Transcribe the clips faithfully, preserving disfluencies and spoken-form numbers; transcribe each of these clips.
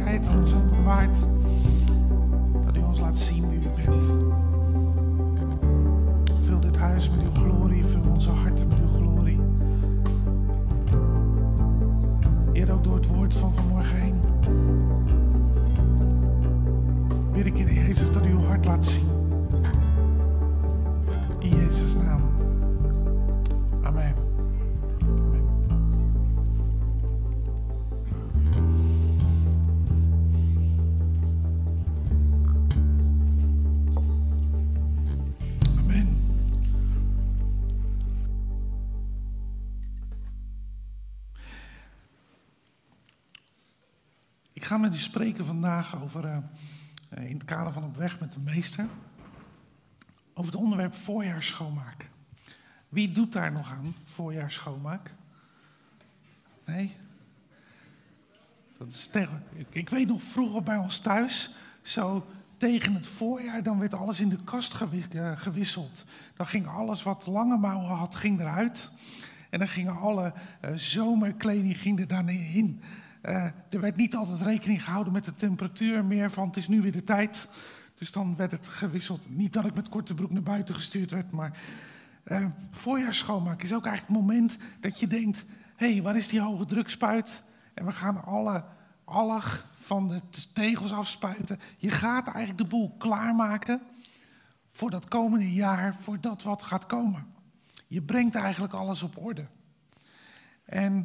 heerlijkheid aan ons openbaart. Dat u ons laat zien wie u bent. Vul dit huis met uw glorie, vul onze harten met uw glorie. Heer, ook door het woord van vanmorgen heen. Bid ik, Heer Jezus, dat u uw hart laat zien. In Jezus' naam. Amen. Amen. Amen. Ik ga met u spreken vandaag over, uh, in het kader van Op weg met de Meester, over het onderwerp voorjaarsschoonmaak. Wie doet daar nog aan, voorjaarsschoonmaak? Nee? Dat is tegen, ik, ik weet nog vroeger bij ons thuis, zo tegen het voorjaar, dan werd alles in de kast gewisseld. Dan ging alles wat lange mouwen had, ging eruit. En dan gingen alle uh, zomerkleding ging er daarin in. Uh, er werd niet altijd rekening gehouden met de temperatuur meer van het is nu weer de tijd. Dus dan werd het gewisseld. Niet dat ik met korte broek naar buiten gestuurd werd, maar uh, voorjaarsschoonmaak is ook eigenlijk het moment dat je denkt, hé, hey, waar is die hoge drukspuit? En we gaan alle alg van de tegels afspuiten. Je gaat eigenlijk de boel klaarmaken voor dat komende jaar, voor dat wat gaat komen. Je brengt eigenlijk alles op orde. En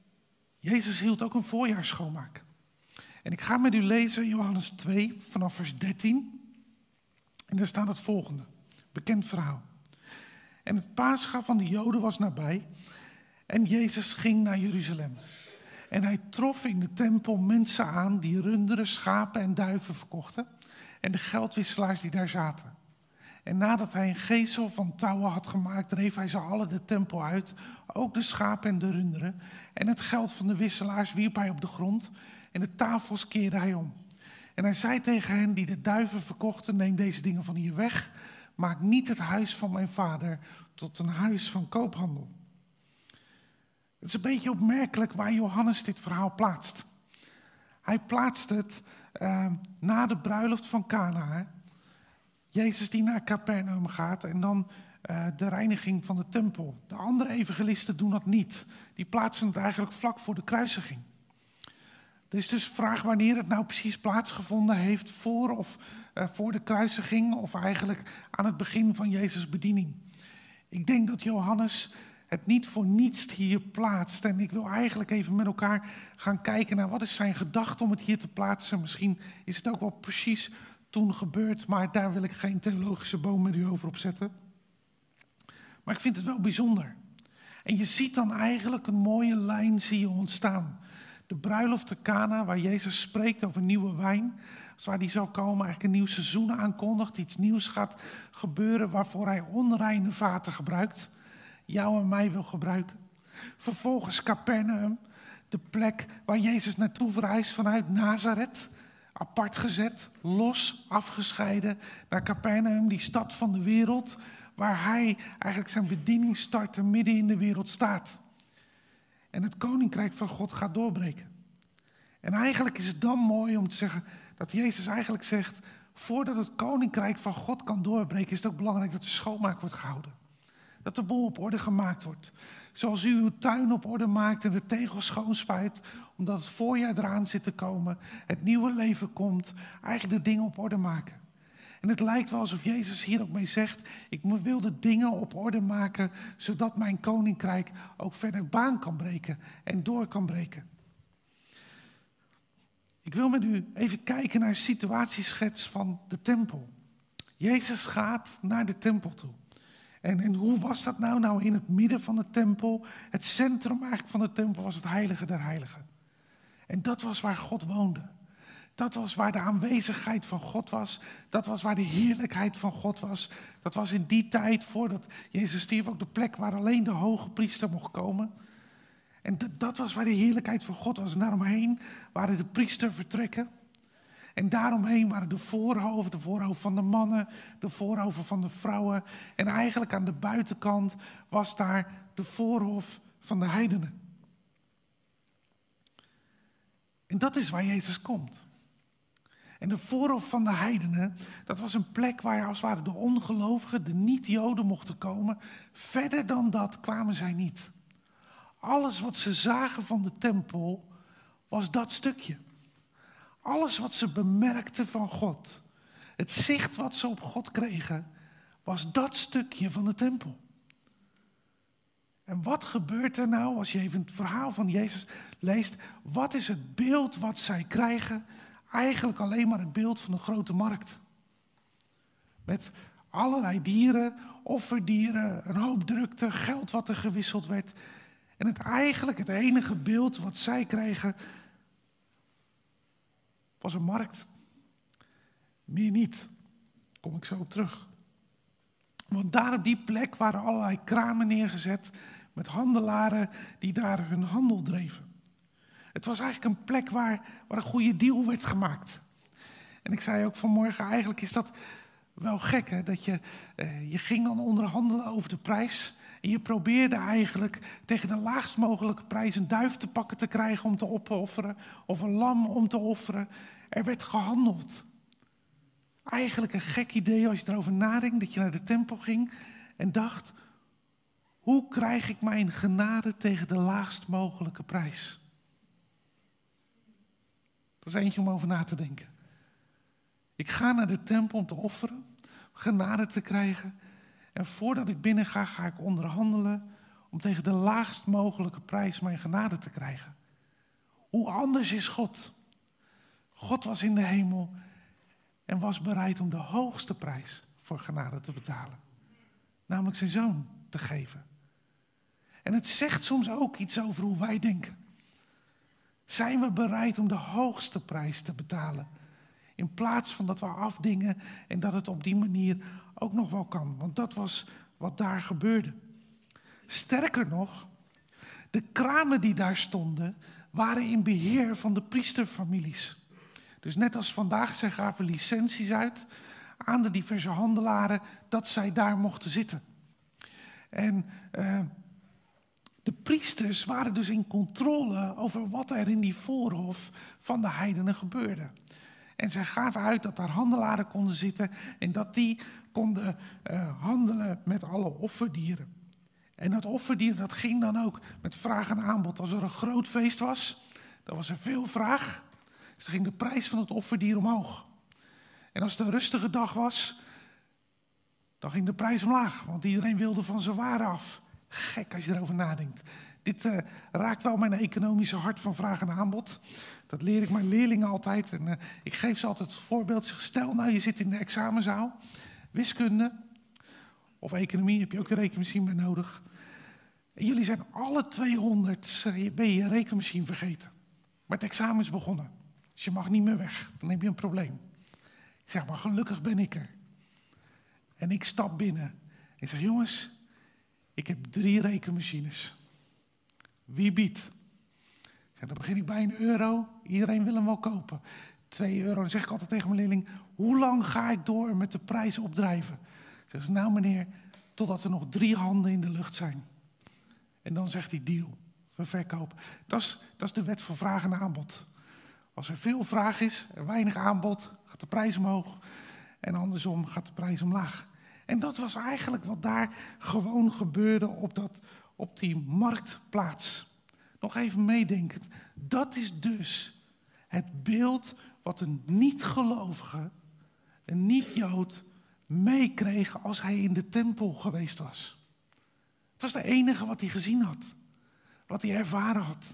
Jezus hield ook een voorjaarsschoonmaak. En ik ga met u lezen Johannes twee vanaf vers dertien. En daar staat het volgende. Bekend verhaal. En het Pascha van de Joden was nabij. En Jezus ging naar Jeruzalem. En hij trof in de tempel mensen aan die runderen, schapen en duiven verkochten. En de geldwisselaars die daar zaten. En nadat hij een gezel van touwen had gemaakt, dreef hij ze alle de tempel uit. Ook de schapen en de runderen. En het geld van de wisselaars wierp hij op de grond. En de tafels keerde hij om. En hij zei tegen hen die de duiven verkochten, neem deze dingen van hier weg. Maak niet het huis van mijn vader tot een huis van koophandel. Het is een beetje opmerkelijk waar Johannes dit verhaal plaatst. Hij plaatst het uh, na de bruiloft van Kana. Jezus die naar Capernaum gaat en dan uh, de reiniging van de tempel. De andere evangelisten doen dat niet. Die plaatsen het eigenlijk vlak voor de kruisiging. Er is dus vraag wanneer het nou precies plaatsgevonden heeft, voor of uh, voor de kruisiging of eigenlijk aan het begin van Jezus' bediening. Ik denk dat Johannes het niet voor niets hier plaatst. En ik wil eigenlijk even met elkaar gaan kijken naar wat is zijn gedachte om het hier te plaatsen. Misschien is het ook wel precies toen gebeurd, maar daar wil ik geen theologische boom met u over opzetten. Maar ik vind het wel bijzonder. En je ziet dan eigenlijk een mooie lijn zie je ontstaan. De bruiloft te Kana, waar Jezus spreekt over nieuwe wijn. Als waar die zou komen, eigenlijk een nieuw seizoen aankondigt. Iets nieuws gaat gebeuren waarvoor hij onreine vaten gebruikt. Jou en mij wil gebruiken. Vervolgens Capernaum, de plek waar Jezus naartoe verhuist vanuit Nazareth. Apart gezet, los, afgescheiden naar Capernaum, die stad van de wereld. Waar hij eigenlijk zijn bediening start en midden in de wereld staat. En het koninkrijk van God gaat doorbreken. En eigenlijk is het dan mooi om te zeggen dat Jezus eigenlijk zegt, voordat het koninkrijk van God kan doorbreken, is het ook belangrijk dat de schoonmaak wordt gehouden. Dat de boel op orde gemaakt wordt. Zoals u uw tuin op orde maakt en de tegels schoonspuit, omdat het voorjaar eraan zit te komen, het nieuwe leven komt, eigenlijk de dingen op orde maken. En het lijkt wel alsof Jezus hier ook mee zegt, ik wil de dingen op orde maken, zodat mijn koninkrijk ook verder baan kan breken en door kan breken. Ik wil met u even kijken naar een situatieschets van de tempel. Jezus gaat naar de tempel toe. En, en hoe was dat nou? Nou, in het midden van de tempel, het centrum eigenlijk van de tempel was het heilige der heiligen. En dat was waar God woonde. Dat was waar de aanwezigheid van God was. Dat was waar de heerlijkheid van God was. Dat was in die tijd, voordat Jezus stierf, ook de plek waar alleen de hoge priester mocht komen. En dat, dat was waar de heerlijkheid van God was. En daaromheen waren de priestervertrekken. En daaromheen waren de voorhoven, de voorhoven van de mannen, de voorhoven van de vrouwen. En eigenlijk aan de buitenkant was daar de voorhof van de heidenen. En dat is waar Jezus komt. En de voorhof van de heidenen, dat was een plek waar als het ware de ongelovigen, de niet-Joden mochten komen. Verder dan dat kwamen zij niet. Alles wat ze zagen van de tempel was dat stukje. Alles wat ze bemerkten van God, het zicht wat ze op God kregen, was dat stukje van de tempel. En wat gebeurt er nou als je even het verhaal van Jezus leest? Wat is het beeld wat zij krijgen? Eigenlijk alleen maar het beeld van een grote markt. Met allerlei dieren, offerdieren, een hoop drukte, geld wat er gewisseld werd. En het eigenlijk het enige beeld wat zij kregen was een markt. Meer niet. Daar kom ik zo op terug. Want daar op die plek waren allerlei kramen neergezet met handelaren die daar hun handel dreven. Het was eigenlijk een plek waar, waar een goede deal werd gemaakt. En ik zei ook vanmorgen, eigenlijk is dat wel gek, hè? Dat je, eh, je ging dan onderhandelen over de prijs. En je probeerde eigenlijk tegen de laagst mogelijke prijs een duif te pakken te krijgen om te opofferen. Of een lam om te offeren. Er werd gehandeld. Eigenlijk een gek idee als je erover nadenkt, dat je naar de tempel ging en dacht, hoe krijg ik mijn genade tegen de laagst mogelijke prijs? Dat is eentje om over na te denken. Ik ga naar de tempel om te offeren, genade te krijgen. En voordat ik binnen ga, ga ik onderhandelen om tegen de laagst mogelijke prijs mijn genade te krijgen. Hoe anders is God? God was in de hemel en was bereid om de hoogste prijs voor genade te betalen. Namelijk zijn zoon te geven. En het zegt soms ook iets over hoe wij denken. Zijn we bereid om de hoogste prijs te betalen? In plaats van dat we afdingen en dat het op die manier ook nog wel kan. Want dat was wat daar gebeurde. Sterker nog, de kramen die daar stonden waren in beheer van de priesterfamilies. Dus net als vandaag, zij gaven licenties uit aan de diverse handelaren dat zij daar mochten zitten. En uh, de priesters waren dus in controle over wat er in die voorhof van de heidenen gebeurde. En zij gaven uit dat daar handelaren konden zitten en dat die konden uh, handelen met alle offerdieren. En dat offerdier dat ging dan ook met vraag en aanbod. Als er een groot feest was, dan was er veel vraag. Dus dan ging de prijs van het offerdier omhoog. En als het een rustige dag was, dan ging de prijs omlaag. Want iedereen wilde van zijn waren af. Gek als je erover nadenkt. Dit uh, raakt wel mijn economische hart van vraag en aanbod. Dat leer ik mijn leerlingen altijd. En uh, ik geef ze altijd het voorbeeld. Zeg, stel nou je zit in de examenzaal. Wiskunde of economie, heb je ook een rekenmachine bij nodig. En jullie zijn alle tweehonderd, ben je je rekenmachine vergeten. Maar het examen is begonnen. Dus je mag niet meer weg. Dan heb je een probleem. Ik zeg, maar gelukkig ben ik er. En ik stap binnen. Ik zeg, jongens, ik heb drie rekenmachines. Wie biedt? Ik zeg, dan begin ik bij een euro. Iedereen wil hem wel kopen. Twee euro. Dan zeg ik altijd tegen mijn leerling, hoe lang ga ik door met de prijs opdrijven? Ik zeg, nou meneer, totdat er nog drie handen in de lucht zijn. En dan zegt hij, deal, we verkopen. Dat is, dat is de wet van vraag en aanbod. Als er veel vraag is, er weinig aanbod, gaat de prijs omhoog. En andersom gaat de prijs omlaag. En dat was eigenlijk wat daar gewoon gebeurde op, dat, op die marktplaats. Nog even meedenkend. Dat is dus het beeld wat een niet-gelovige, een niet-Jood, meekreeg als hij in de tempel geweest was. Het was de enige wat hij gezien had. Wat hij ervaren had.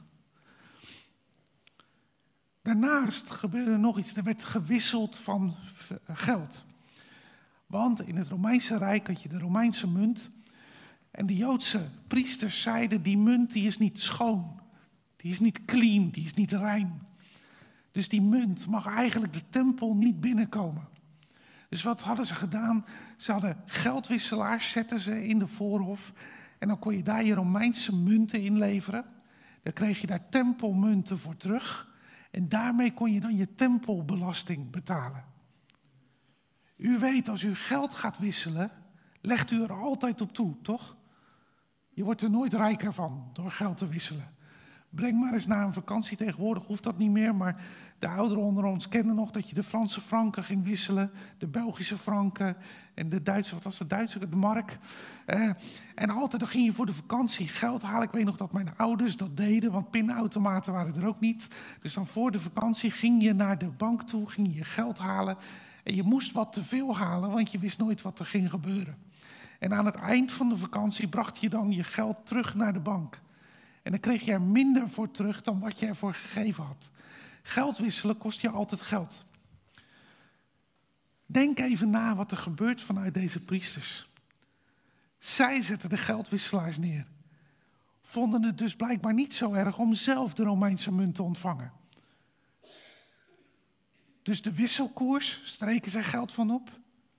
Daarnaast gebeurde er nog iets. Er werd gewisseld van geld. Want in het Romeinse Rijk had je de Romeinse munt. En de Joodse priesters zeiden, die munt die is niet schoon. Die is niet clean, die is niet rein. Dus die munt mag eigenlijk de tempel niet binnenkomen. Dus wat hadden ze gedaan? Ze hadden geldwisselaars, zetten ze in de voorhof. En dan kon je daar je Romeinse munten inleveren. Dan kreeg je daar tempelmunten voor terug. En daarmee kon je dan je tempelbelasting betalen. U weet, als u geld gaat wisselen, legt u er altijd op toe, toch? Je wordt er nooit rijker van door geld te wisselen. Breng maar eens naar een vakantie. Tegenwoordig hoeft dat niet meer, maar de ouderen onder ons kennen nog dat je de Franse franken ging wisselen, de Belgische franken en de Duitse, wat was de Duitse, de mark. Uh, en altijd dan ging je voor de vakantie geld halen. Ik weet nog dat mijn ouders dat deden, want pinautomaten waren er ook niet. Dus dan voor de vakantie ging je naar de bank toe, ging je je geld halen. En je moest wat te veel halen, want je wist nooit wat er ging gebeuren. En aan het eind van de vakantie bracht je dan je geld terug naar de bank. En dan kreeg je er minder voor terug dan wat je ervoor gegeven had. Geld wisselen kost je altijd geld. Denk even na wat er gebeurt vanuit deze priesters. Zij zetten de geldwisselaars neer. Vonden het dus blijkbaar niet zo erg om zelf de Romeinse munt te ontvangen. Dus de wisselkoers streken zij geld van op.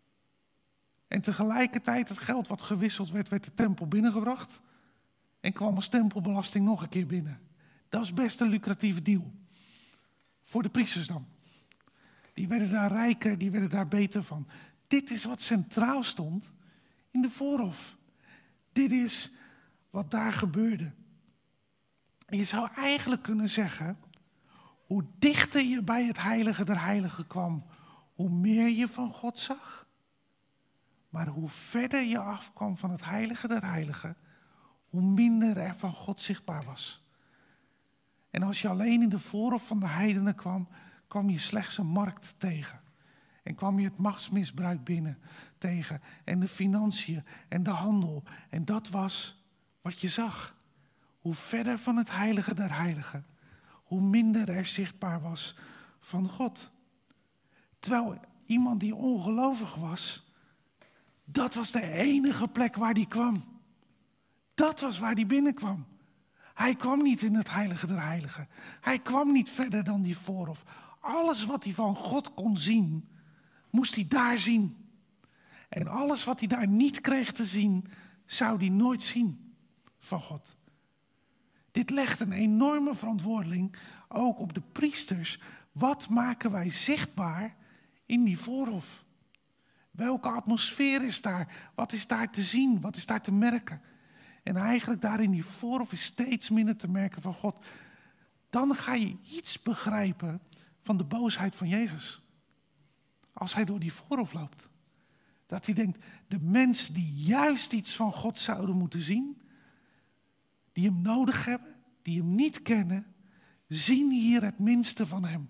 En tegelijkertijd het geld wat gewisseld werd, werd de tempel binnengebracht. En kwam als tempelbelasting nog een keer binnen. Dat is best een lucratieve deal. Voor de priesters dan. Die werden daar rijker, die werden daar beter van. Dit is wat centraal stond in de voorhof. Dit is wat daar gebeurde. En je zou eigenlijk kunnen zeggen, hoe dichter je bij het heilige der heiligen kwam, hoe meer je van God zag. Maar hoe verder je afkwam van het heilige der heiligen, hoe minder er van God zichtbaar was. En als je alleen in de voorhof van de heidenen kwam, kwam je slechts een markt tegen. En kwam je het machtsmisbruik binnen tegen. En de financiën en de handel. En dat was wat je zag. Hoe verder van het heilige der heiligen, hoe minder er zichtbaar was van God. Terwijl iemand die ongelovig was, dat was de enige plek waar die kwam. Dat was waar hij binnenkwam. Hij kwam niet in het heilige der heiligen. Hij kwam niet verder dan die voorhof. Alles wat hij van God kon zien, moest hij daar zien. En alles wat hij daar niet kreeg te zien, zou hij nooit zien van God. Dit legt een enorme verantwoording ook op de priesters. Wat maken wij zichtbaar in die voorhof? Welke atmosfeer is daar? Wat is daar te zien? Wat is daar te merken? En eigenlijk daar in die voorhof is steeds minder te merken van God. Dan ga je iets begrijpen van de boosheid van Jezus. Als hij door die voorhof loopt. Dat hij denkt, de mensen die juist iets van God zouden moeten zien, die hem nodig hebben, die hem niet kennen, zien hier het minste van hem.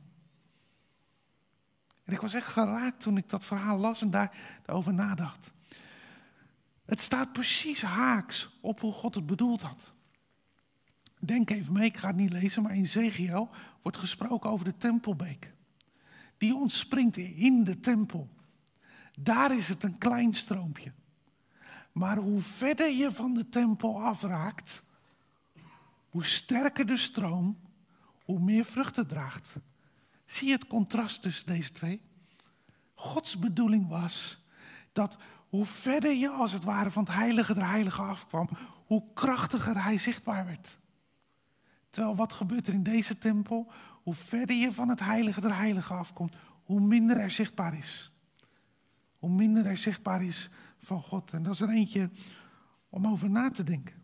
En ik was echt geraakt toen ik dat verhaal las en daarover nadacht. Het staat precies haaks op hoe God het bedoeld had. Denk even mee, ik ga het niet lezen, maar in Ezechiël wordt gesproken over de tempelbeek. Die ontspringt in de tempel. Daar is het een klein stroompje. Maar hoe verder je van de tempel afraakt, hoe sterker de stroom, hoe meer vrucht het draagt. Zie je het contrast tussen deze twee? Gods bedoeling was dat hoe verder je als het ware van het heilige der heiligen afkwam, hoe krachtiger hij zichtbaar werd. Terwijl wat gebeurt er in deze tempel? Hoe verder je van het heilige der heiligen afkomt, hoe minder er zichtbaar is. Hoe minder er zichtbaar is van God. En dat is er eentje om over na te denken.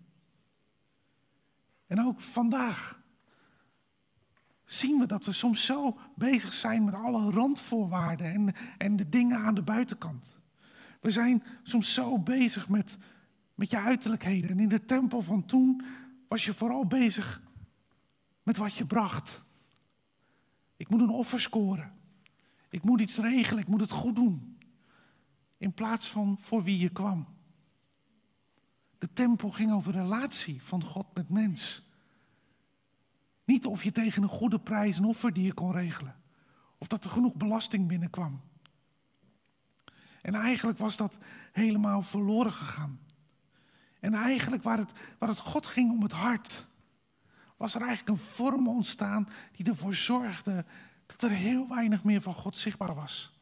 En ook vandaag zien we dat we soms zo bezig zijn met alle randvoorwaarden en, en de dingen aan de buitenkant. We zijn soms zo bezig met, met je uiterlijkheden. En in de tempel van toen was je vooral bezig met wat je bracht. Ik moet een offer scoren. Ik moet iets regelen, ik moet het goed doen. In plaats van voor wie je kwam. De tempel ging over de relatie van God met mens. Niet of je tegen een goede prijs een offer die je kon regelen. Of dat er genoeg belasting binnenkwam. En eigenlijk was dat helemaal verloren gegaan. En eigenlijk waar het, waar het God ging om het hart, was er eigenlijk een vorm ontstaan die ervoor zorgde dat er heel weinig meer van God zichtbaar was.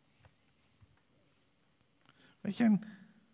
Weet je, en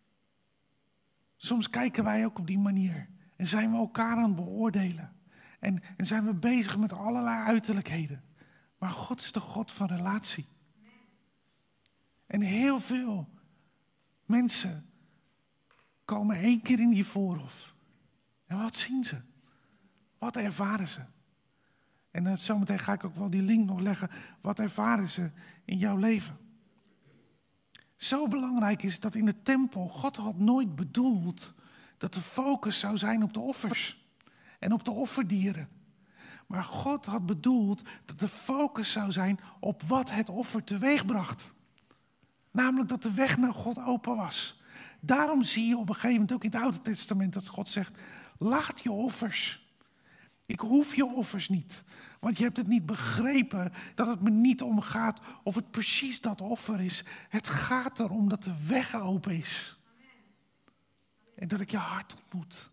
soms kijken wij ook op die manier en zijn we elkaar aan het beoordelen. En, en zijn we bezig met allerlei uiterlijkheden. Maar God is de God van relatie. En heel veel mensen komen één keer in die voorhof. En wat zien ze? Wat ervaren ze? En dan zometeen ga ik ook wel die link nog leggen. Wat ervaren ze in jouw leven? Zo belangrijk is dat in de tempel, God had nooit bedoeld dat de focus zou zijn op de offers en op de offerdieren. Maar God had bedoeld dat de focus zou zijn op wat het offer teweegbracht. Namelijk dat de weg naar God open was. Daarom zie je op een gegeven moment ook in het Oude Testament dat God zegt, laat je offers. Ik hoef je offers niet. Want je hebt het niet begrepen dat het me niet om gaat of het precies dat offer is. Het gaat erom dat de weg open is. En dat ik je hart ontmoet.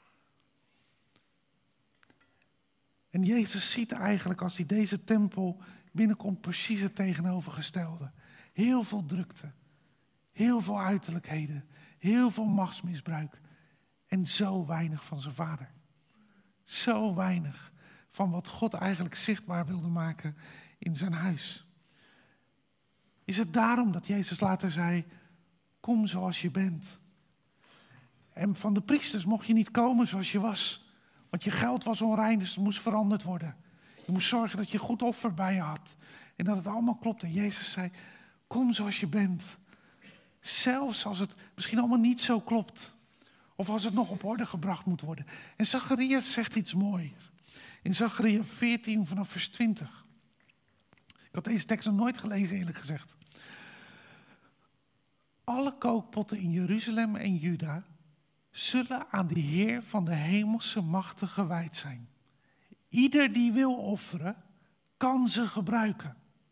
En Jezus ziet eigenlijk als hij deze tempel binnenkomt precies het tegenovergestelde. Heel veel drukte. Heel veel uiterlijkheden. Heel veel machtsmisbruik. En zo weinig van zijn vader. Zo weinig van wat God eigenlijk zichtbaar wilde maken in zijn huis. Is het daarom dat Jezus later zei, kom zoals je bent. En van de priesters mocht je niet komen zoals je was. Want je geld was onrein, dus het moest veranderd worden. Je moest zorgen dat je goed offer bij je had. En dat het allemaal klopt. En Jezus zei, kom zoals je bent. Zelfs als het misschien allemaal niet zo klopt. Of als het nog op orde gebracht moet worden. En Zacharias zegt iets moois. In Zacharia veertien vanaf vers twintig. Ik had deze tekst nog nooit gelezen eerlijk gezegd. Alle kookpotten in Jeruzalem en Juda zullen aan de Heer van de hemelse machten gewijd zijn. Ieder die wil offeren, kan ze gebruiken.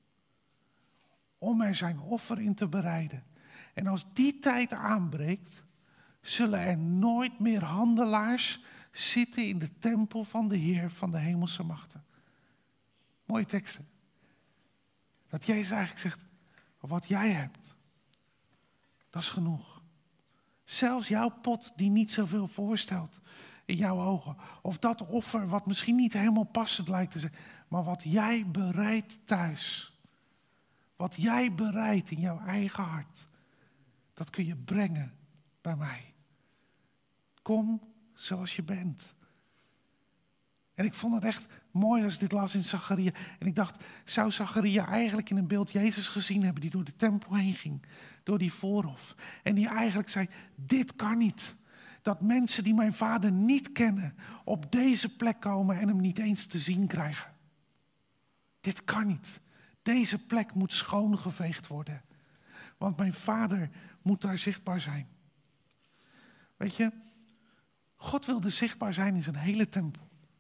Om er zijn offer in te bereiden. En als die tijd aanbreekt, zullen er nooit meer handelaars zitten in de tempel van de Heer van de hemelse machten. Mooie teksten. Dat Jezus eigenlijk zegt, wat jij hebt, dat is genoeg. Zelfs jouw pot die niet zoveel voorstelt in jouw ogen. Of dat offer wat misschien niet helemaal passend lijkt te zijn. Maar wat jij bereidt thuis. Wat jij bereidt in jouw eigen hart. Dat kun je brengen bij mij. Kom zoals je bent. En ik vond het echt mooi als ik dit las in Zacharia. En ik dacht, zou Zacharia eigenlijk in een beeld Jezus gezien hebben die door de tempel heen ging. Door die voorhof. En die eigenlijk zei, dit kan niet. Dat mensen die mijn vader niet kennen op deze plek komen en hem niet eens te zien krijgen. Dit kan niet. Deze plek moet schoongeveegd worden. Want mijn vader moet daar zichtbaar zijn. Weet je, God wilde zichtbaar zijn in zijn hele tempel.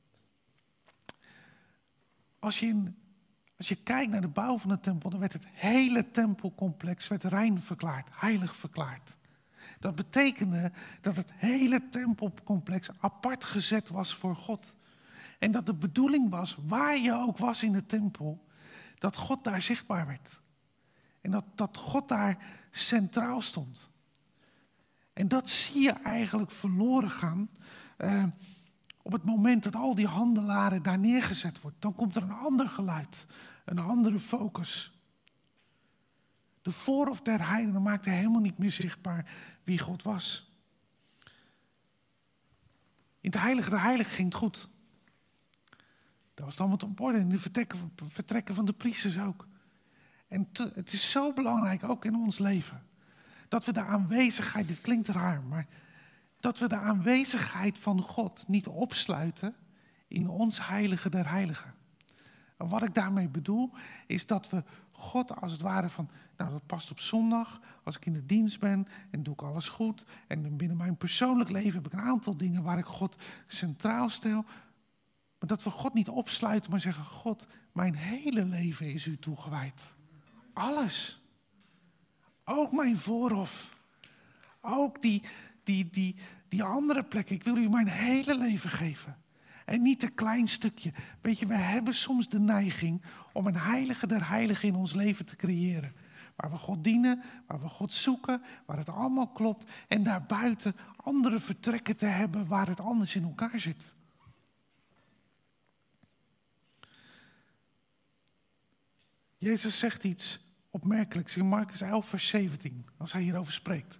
Als je, in, als je kijkt naar de bouw van de tempel, dan werd het hele tempelcomplex werd rein verklaard, heilig verklaard. Dat betekende dat het hele tempelcomplex apart gezet was voor God. En dat de bedoeling was, waar je ook was in de tempel, dat God daar zichtbaar werd. En dat, dat God daar centraal stond. En dat zie je eigenlijk verloren gaan uh, op het moment dat al die handelaren daar neergezet wordt. Dan komt er een ander geluid, een andere focus. De voorhof der heidenen maakte helemaal niet meer zichtbaar wie God was. In het heilige der heiligen ging het goed. Dat was allemaal op orde. In de vertrekken, vertrekken van de priesters ook. En te, het is zo belangrijk, ook in ons leven, dat we de aanwezigheid, dit klinkt raar, maar dat we de aanwezigheid van God niet opsluiten in ons heilige der heiligen. En wat ik daarmee bedoel, is dat we God als het ware van, nou dat past op zondag, als ik in de dienst ben en doe ik alles goed. En binnen mijn persoonlijk leven heb ik een aantal dingen waar ik God centraal stel. Maar dat we God niet opsluiten, maar zeggen, God, mijn hele leven is u toegewijd. Alles. Ook mijn voorhof. Ook die, die, die, die andere plekken. Ik wil u mijn hele leven geven. En niet een klein stukje. Weet je, we hebben soms de neiging om een heilige der heiligen in ons leven te creëren. Waar we God dienen, waar we God zoeken, waar het allemaal klopt. En daarbuiten andere vertrekken te hebben waar het anders in elkaar zit. Jezus zegt iets opmerkelijks in Marcus elf vers zeventien, als hij hierover spreekt.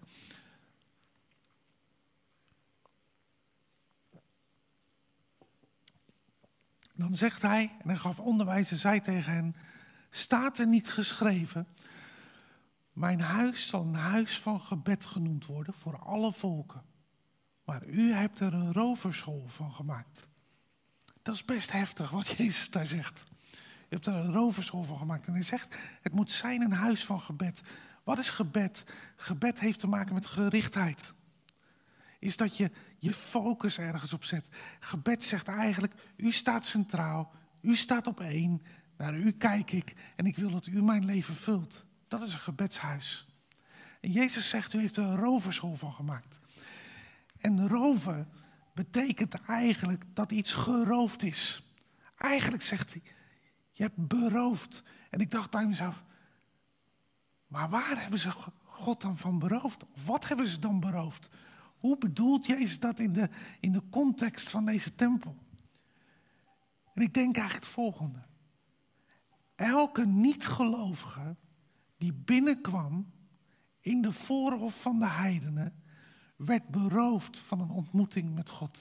Dan zegt hij, en hij gaf onderwijs en zei tegen hen, staat er niet geschreven, mijn huis zal een huis van gebed genoemd worden voor alle volken. Maar u hebt er een roverschool van gemaakt. Dat is best heftig wat Jezus daar zegt. Je hebt er een roverschool van gemaakt. En hij zegt, het moet zijn een huis van gebed. Wat is gebed? Gebed heeft te maken met gerichtheid. Is dat je je focus ergens op zet. Gebed zegt eigenlijk, u staat centraal. U staat op één. Naar u kijk ik. En ik wil dat u mijn leven vult. Dat is een gebedshuis. En Jezus zegt, u heeft er een roverschool van gemaakt. En roven betekent eigenlijk dat iets geroofd is. Eigenlijk zegt hij, je hebt beroofd. En ik dacht bij mezelf, maar waar hebben ze God dan van beroofd? Of wat hebben ze dan beroofd? Hoe bedoelt Jezus dat in de, in de context van deze tempel? En ik denk eigenlijk het volgende. Elke niet-gelovige die binnenkwam in de voorhof van de heidenen, werd beroofd van een ontmoeting met God.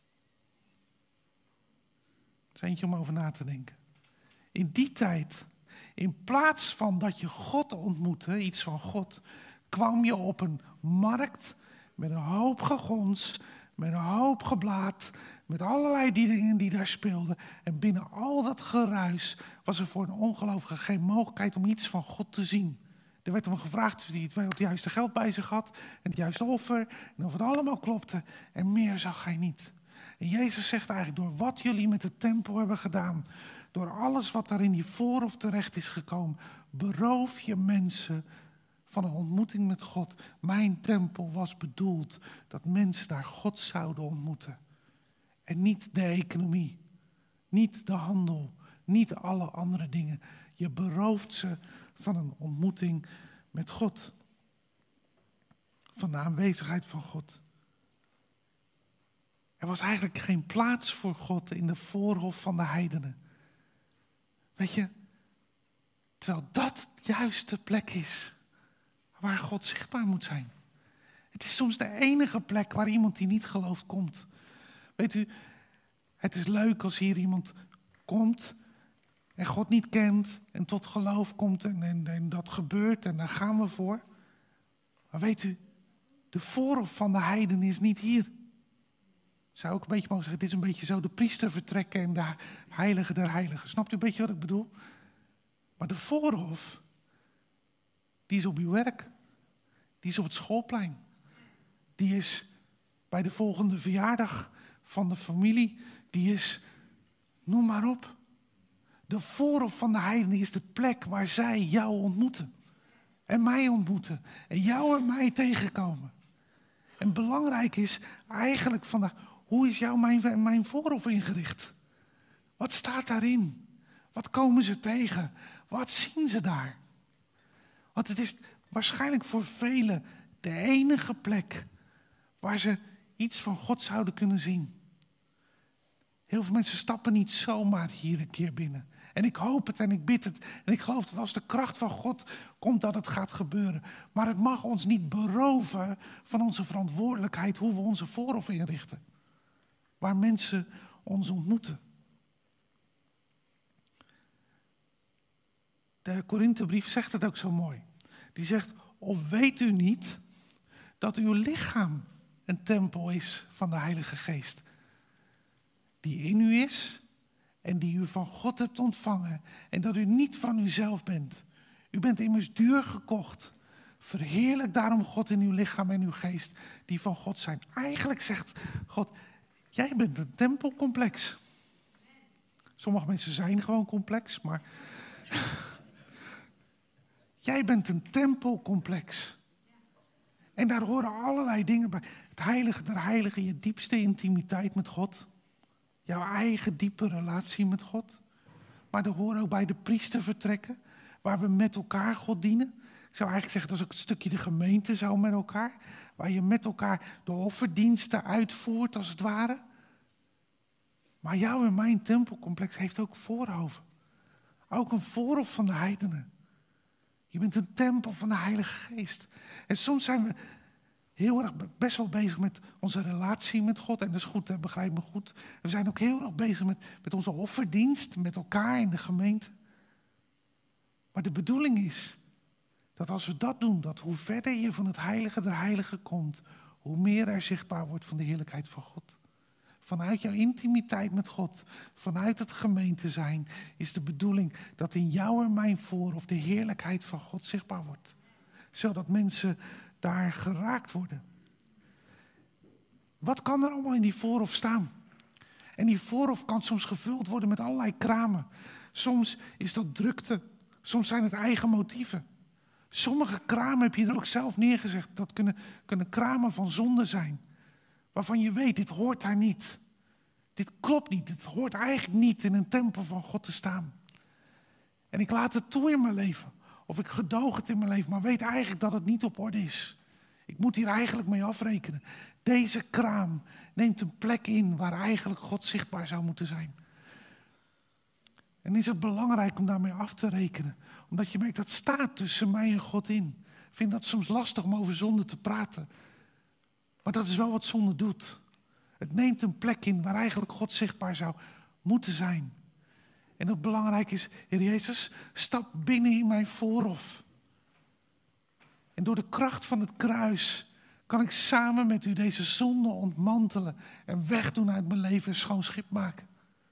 Dat is eentje om over na te denken. In die tijd, in plaats van dat je God ontmoette, iets van God, kwam je op een markt met een hoop gegons, met een hoop geblaat, met allerlei die dingen die daar speelden. En binnen al dat geruis was er voor een ongelovige geen mogelijkheid om iets van God te zien. Er werd hem gevraagd of hij het juiste geld bij zich had en het juiste offer en of het allemaal klopte. En meer zag hij niet. En Jezus zegt eigenlijk, door wat jullie met de tempel hebben gedaan, door alles wat daar in die voorhof terecht is gekomen, beroof je mensen van een ontmoeting met God. Mijn tempel was bedoeld dat mensen daar God zouden ontmoeten. En niet de economie, niet de handel, niet alle andere dingen. Je berooft ze van een ontmoeting met God. Van de aanwezigheid van God. Er was eigenlijk geen plaats voor God in de voorhof van de heidenen. Weet je, terwijl dat juist de plek is waar God zichtbaar moet zijn. Het is soms de enige plek waar iemand die niet gelooft komt. Weet u, het is leuk als hier iemand komt en God niet kent en tot geloof komt en, en, en dat gebeurt en daar gaan we voor. Maar weet u, de voorhof van de heiden is niet hier. Zou ik een beetje mogen zeggen, dit is een beetje zo de priester vertrekken en de heilige der heiligen. Snapt u een beetje wat ik bedoel? Maar de voorhof, die is op uw werk. Die is op het schoolplein. Die is bij de volgende verjaardag van de familie. Die is, noem maar op. De voorhof van de heidenen is de plek waar zij jou ontmoeten. En mij ontmoeten. En jou en mij tegenkomen. En belangrijk is eigenlijk vandaag, hoe is jouw mijn, mijn voorhof ingericht? Wat staat daarin? Wat komen ze tegen? Wat zien ze daar? Want het is waarschijnlijk voor velen de enige plek waar ze iets van God zouden kunnen zien. Heel veel mensen stappen niet zomaar hier een keer binnen. En ik hoop het en ik bid het. En ik geloof dat als de kracht van God komt dat het gaat gebeuren. Maar het mag ons niet beroven van onze verantwoordelijkheid hoe we onze voorhof inrichten. Waar mensen ons ontmoeten. De Korinthebrief zegt het ook zo mooi. Die zegt, of weet u niet dat uw lichaam een tempel is van de Heilige Geest. Die in u is en die u van God hebt ontvangen. En dat u niet van uzelf bent. U bent immers duur gekocht. Verheerlijk daarom God in uw lichaam en uw geest die van God zijn. Eigenlijk zegt God, jij bent een tempelcomplex. Sommige mensen zijn gewoon complex, maar jij bent een tempelcomplex. En daar horen allerlei dingen bij. Het heilige der heiligen, je diepste intimiteit met God. Jouw eigen diepe relatie met God. Maar er horen ook bij de priestervertrekken, waar we met elkaar God dienen. Ik zou eigenlijk zeggen, dat is ook een stukje de gemeente zo met elkaar. Waar je met elkaar de offerdiensten uitvoert, als het ware. Maar jouw en mijn tempelcomplex heeft ook voorhoven. Ook een voorhof van de heidenen. Je bent een tempel van de Heilige Geest. En soms zijn we heel erg best wel bezig met onze relatie met God. En dat is goed, hè, begrijp me goed. We zijn ook heel erg bezig met, met onze offerdienst, met elkaar in de gemeente. Maar de bedoeling is dat als we dat doen, dat hoe verder je van het heilige der heiligen komt, hoe meer er zichtbaar wordt van de heerlijkheid van God. Vanuit jouw intimiteit met God, vanuit het gemeente zijn, is de bedoeling dat in jou en mijn voorhof de heerlijkheid van God zichtbaar wordt. Zodat mensen daar geraakt worden. Wat kan er allemaal in die voorhof staan? En die voorhof kan soms gevuld worden met allerlei kramen. Soms is dat drukte, soms zijn het eigen motieven. Sommige kramen heb je er ook zelf neergezegd. Dat kunnen, kunnen kramen van zonde zijn. Waarvan je weet, dit hoort daar niet. Dit klopt niet. Dit hoort eigenlijk niet in een tempel van God te staan. En ik laat het toe in mijn leven. Of ik gedoog het in mijn leven, maar weet eigenlijk dat het niet op orde is. Ik moet hier eigenlijk mee afrekenen. Deze kraam neemt een plek in waar eigenlijk God zichtbaar zou moeten zijn. En is het belangrijk om daarmee af te rekenen. Omdat je merkt, dat staat tussen mij en God in. Ik vind dat soms lastig om over zonde te praten. Maar dat is wel wat zonde doet. Het neemt een plek in waar eigenlijk God zichtbaar zou moeten zijn. En het belangrijk is, Heer Jezus, stap binnen in mijn voorhof. En door de kracht van het kruis kan ik samen met u deze zonde ontmantelen en wegdoen uit mijn leven en schoon schip maken.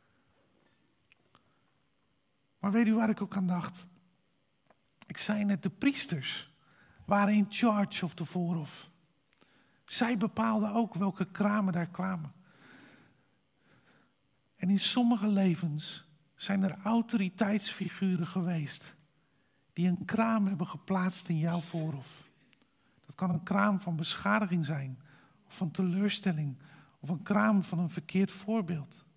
Maar weet u waar ik ook aan dacht? Ik zei net, de priesters waren in charge of de voorhof. Zij bepaalden ook welke kramen daar kwamen. En in sommige levens zijn er autoriteitsfiguren geweest die een kraam hebben geplaatst in jouw voorhof. Dat kan een kraam van beschadiging zijn, of van teleurstelling, of een kraam van een verkeerd voorbeeld.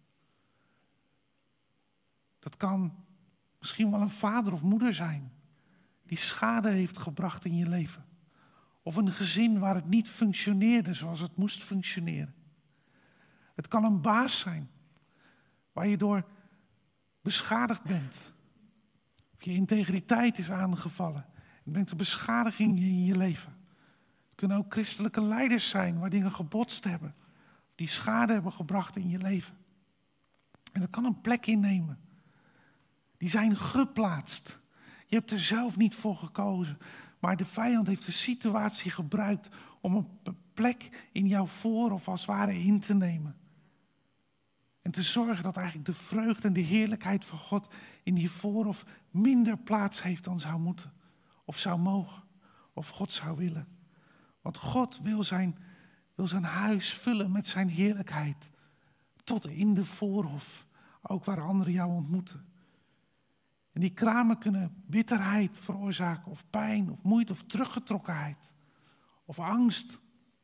Dat kan misschien wel een vader of moeder zijn die schade heeft gebracht in je leven. Of een gezin waar het niet functioneerde zoals het moest functioneren. Het kan een baas zijn waar je door beschadigd bent. Of je integriteit is aangevallen. Je brengt een beschadiging in je leven. Het kunnen ook christelijke leiders zijn waar dingen gebotst hebben. Die schade hebben gebracht in je leven. En dat kan een plek innemen. Die zijn geplaatst. Je hebt er zelf niet voor gekozen. Maar de vijand heeft de situatie gebruikt om een plek in jouw voorhof als het ware in te nemen. En te zorgen dat eigenlijk de vreugde en de heerlijkheid van God in die voorhof minder plaats heeft dan zou moeten. Of zou mogen. Of God zou willen. Want God wil zijn, wil zijn huis vullen met zijn heerlijkheid. Tot in de voorhof. Ook waar anderen jou ontmoeten. En die kramen kunnen bitterheid veroorzaken. Of pijn, of moeite, of teruggetrokkenheid. Of angst.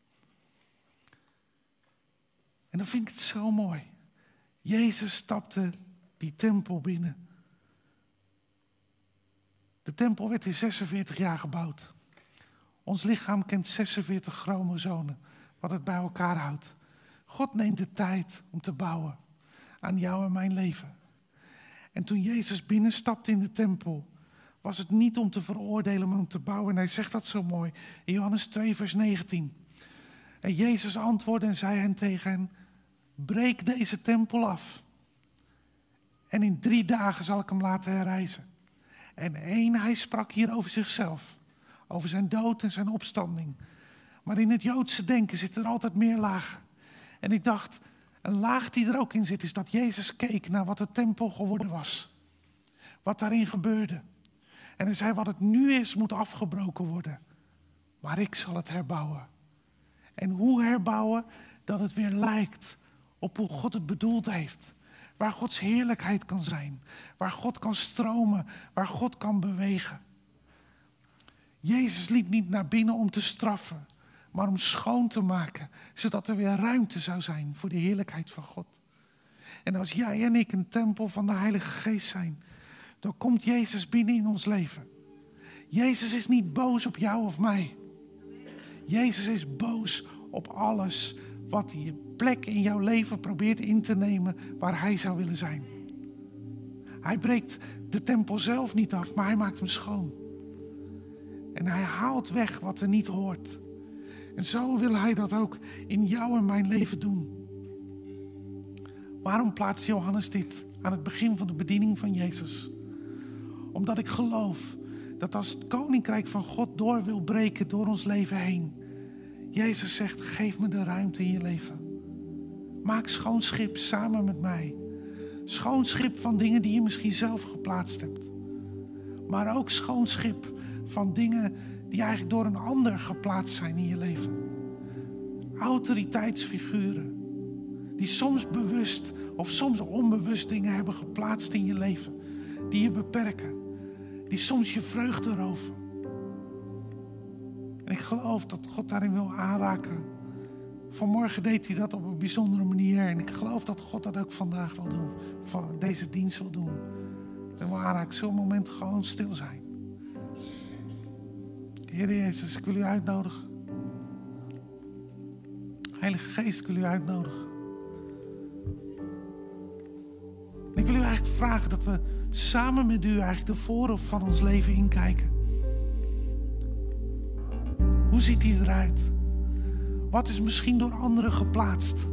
En dan vind ik het zo mooi. Jezus stapte die tempel binnen. De tempel werd in zesenveertig jaar gebouwd. Ons lichaam kent zesenveertig chromosomen, wat het bij elkaar houdt. God neemt de tijd om te bouwen aan jou en mijn leven. En toen Jezus binnenstapte in de tempel, was het niet om te veroordelen, maar om te bouwen. En hij zegt dat zo mooi in Johannes twee, vers negentien. En Jezus antwoordde en zei hen tegen hen: breek deze tempel af. En in drie dagen zal ik hem laten herrijzen. En één, hij sprak hier over zichzelf. Over zijn dood en zijn opstanding. Maar in het Joodse denken zitten er altijd meer lagen. En ik dacht, een laag die er ook in zit, is dat Jezus keek naar wat de tempel geworden was. Wat daarin gebeurde. En hij zei, wat het nu is, moet afgebroken worden. Maar ik zal het herbouwen. En hoe herbouwen? Dat het weer lijkt op hoe God het bedoeld heeft. Waar Gods heerlijkheid kan zijn. Waar God kan stromen. Waar God kan bewegen. Jezus liep niet naar binnen om te straffen. Maar om schoon te maken. Zodat er weer ruimte zou zijn voor de heerlijkheid van God. En als jij en ik een tempel van de Heilige Geest zijn. Dan komt Jezus binnen in ons leven. Jezus is niet boos op jou of mij. Jezus is boos op alles wat je plek in jouw leven probeert in te nemen waar hij zou willen zijn. Hij breekt de tempel zelf niet af, maar hij maakt hem schoon. En hij haalt weg wat er niet hoort. En zo wil hij dat ook in jou en mijn leven doen. Waarom plaatst Johannes dit aan het begin van de bediening van Jezus? Omdat ik geloof dat als het koninkrijk van God door wil breken door ons leven heen, Jezus zegt, geef me de ruimte in je leven. Maak schoon schip samen met mij. Schoon schip van dingen die je misschien zelf geplaatst hebt. Maar ook schoon schip van dingen die eigenlijk door een ander geplaatst zijn in je leven. Autoriteitsfiguren die soms bewust of soms onbewust dingen hebben geplaatst in je leven. Die je beperken. Die soms je vreugde roven. En ik geloof dat God daarin wil aanraken. Vanmorgen deed hij dat op een bijzondere manier. En ik geloof dat God dat ook vandaag wil doen. Van deze dienst wil doen. En wil aanraken. Zo'n moment gewoon stil zijn. Heer Jezus, ik wil u uitnodigen. Heilige Geest, ik wil u uitnodigen. En ik wil u eigenlijk vragen dat we samen met u eigenlijk de voorhof van ons leven inkijken. Hoe ziet die eruit? Wat is misschien door anderen geplaatst?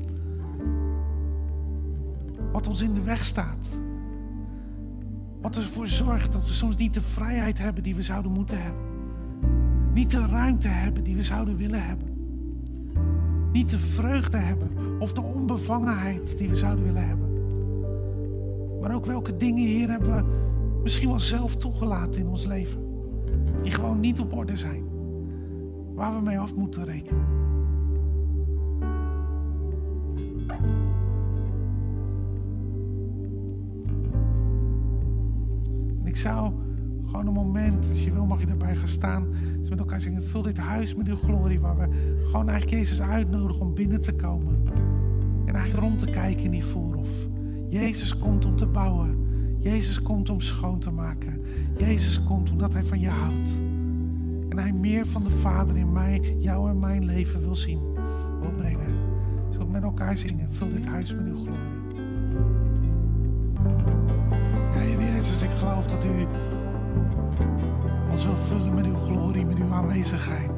Wat ons in de weg staat? Wat ervoor zorgt dat we soms niet de vrijheid hebben die we zouden moeten hebben? Niet de ruimte hebben die we zouden willen hebben? Niet de vreugde hebben of de onbevangenheid die we zouden willen hebben? Maar ook welke dingen, Heer, hebben we misschien wel zelf toegelaten in ons leven? Die gewoon niet op orde zijn. Waar we mee af moeten rekenen. En ik zou gewoon een moment, als je wil mag je erbij gaan staan. Dus met elkaar zeggen, vul dit huis met uw glorie. Waar we gewoon eigenlijk Jezus uitnodigen om binnen te komen. En eigenlijk rond te kijken in die voorhof. Jezus komt om te bouwen. Jezus komt om schoon te maken. Jezus komt omdat hij van je houdt. En hij meer van de Vader in mij, jou en mijn leven wil zien. Wil brengen. Zullen we met elkaar zingen? Vul dit huis met uw glorie. Ja, Heer Jezus, ik geloof dat u ons wil vullen met uw glorie, met uw aanwezigheid.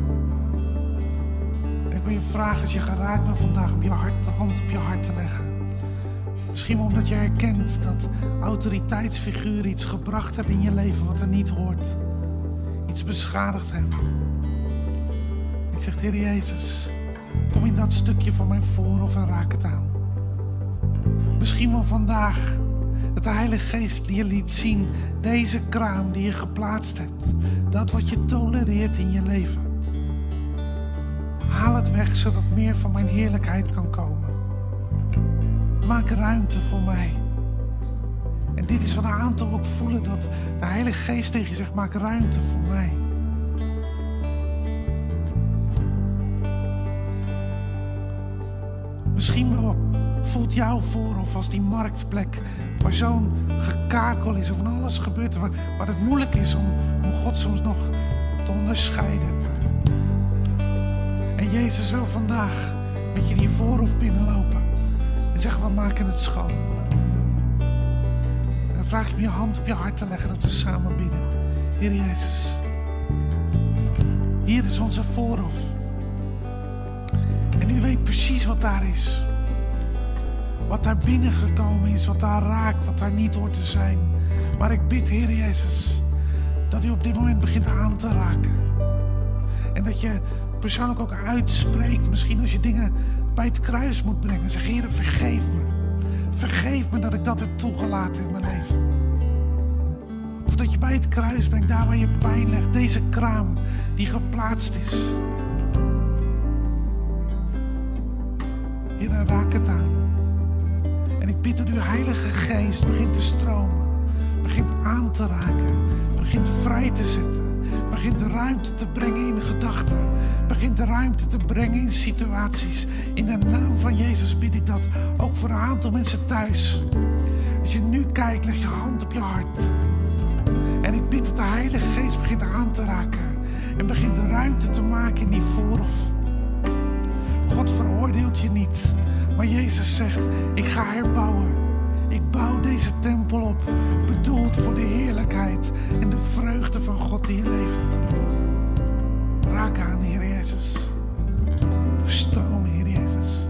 En ik wil je vragen, als je geraakt bent vandaag, om je hart, de hand op je hart te leggen. Misschien omdat je herkent dat autoriteitsfiguren iets gebracht hebben in je leven wat er niet hoort. Iets beschadigd hebben. Ik zeg, Heer Jezus, kom in dat stukje van mijn voorhof en raak het aan. Misschien wel vandaag dat de Heilige Geest die je liet zien, deze kraam die je geplaatst hebt, dat wat je tolereert in je leven. Haal het weg zodat meer van mijn heerlijkheid kan komen. Maak ruimte voor mij. En dit is wat een aantal ook voelen, dat de Heilige Geest tegen je zegt, maak ruimte voor mij. Misschien wel voelt jouw voorhof als die marktplek waar zo'n gekakel is, of van alles gebeurt, waar, waar het moeilijk is om, om God soms nog te onderscheiden. En Jezus wil vandaag met je die voorhof binnenlopen en zeggen, we maken het schoon. En dan vraag ik om je hand op je hart te leggen, dat we samen bidden. Heer Jezus, hier is onze voorhof. En u weet precies wat daar is. Wat daar binnengekomen is, wat daar raakt, wat daar niet hoort te zijn. Maar ik bid, Heer Jezus, dat u op dit moment begint aan te raken. En dat je persoonlijk ook uitspreekt, misschien als je dingen bij het kruis moet brengen. Zeg, Heer, vergeef me. Vergeef me dat ik dat heb toegelaten in mijn leven. Of dat je bij het kruis brengt, daar waar je pijn legt. Deze kraam die geplaatst is. Heer, raak het aan. En ik bid dat uw Heilige Geest begint te stromen. Begint aan te raken. Begint vrij te zetten. Begint de ruimte te brengen in gedachten. Begint de ruimte te brengen in situaties. In de naam van Jezus bid ik dat. Ook voor een aantal mensen thuis. Als je nu kijkt, leg je hand op je hart. En ik bid dat de Heilige Geest begint aan te raken. En begint de ruimte te maken in die voorhof. God veroordeelt je niet. Maar Jezus zegt, ik ga herbouwen. Ik bouw deze tempel op. Bedoeld voor de heerlijkheid en de vreugde van God in je leven. raken aan, Heer Jezus. Stromen, Heer Jezus.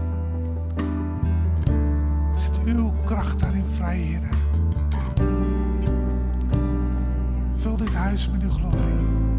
Zet uw kracht daarin vrij, Heer. Vul dit huis met uw glorie.